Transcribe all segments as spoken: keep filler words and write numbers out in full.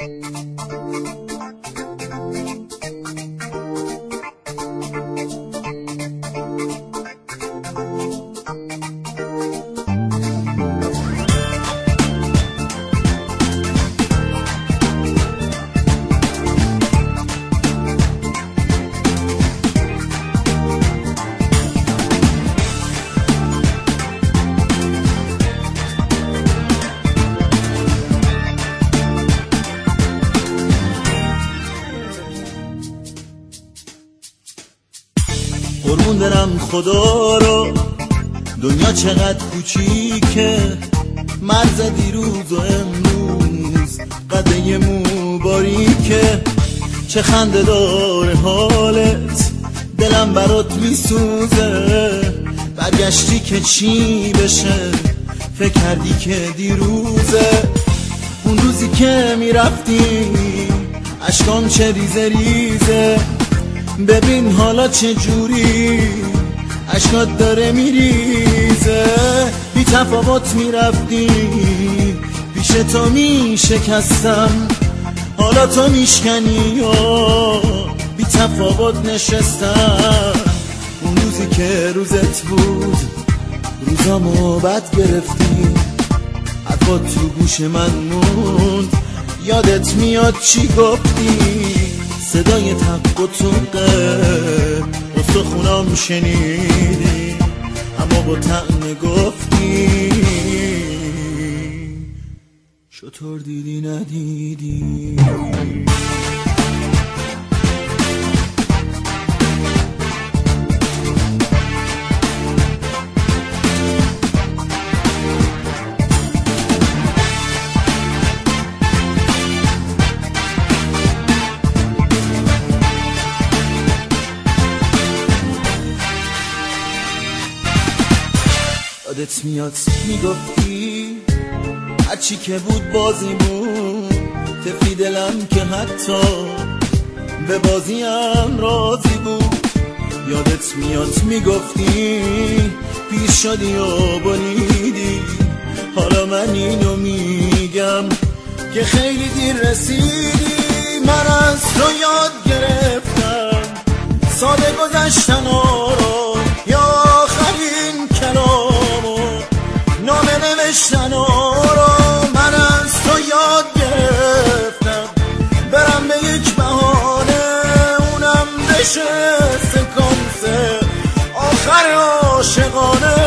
قربون دارم خدا رو، دنیا چقدر کوچیکه، مرز دیروز و امروز قده مو باریکه. چه خنده داره حالت، دلم برات میسوزه، برگشتی که چی بشه، فکر کردی که دیروزه. اون روزی که میرفتی اشکام چه ریزه ریزه، ببین حالا چه جوری اشکات داره میریزه. بی تفاوت میرفتی پیش تو میشکستم، حالا تو میشکنی و بی تفاوت نشستم. اون روزی که روزت بود روزامو بد گرفتی، حرفات تو گوش من موند، یادت میاد چی گفتی؟ صدای تق و توقه استخونام شنیدی، اما با طعم گفتی شطور دیدی ندیدی. یادت میاد میگفتی هرچی که بود بازیمون، تفی دلم که حتی به بازیم راضی بود. یادت میاد میگفتی پیر شدی و بریدی، حالا من اینو میگم که خیلی دیر رسیدی. من از تو یاد گرفتم ساده گذشتن رو، یا آخرین کلامو نامه نوشتن رو. من از تو یاد گرفتم برم به یک بهانه، اونم بشه سکانس آخر عاشقانه.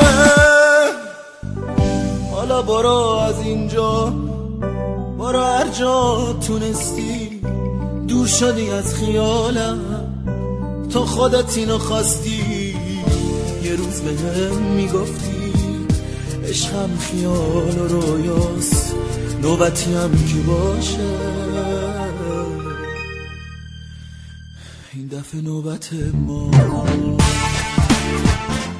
حالا برو از اینجا، برو هر جا تونستی، دور شدی از خیالم، تو خودت اینو خواستی. یه روز بهم میگفتی عشقم خیال و رویاست، نوبتی هم که باشه، این دفعه نوبت ما.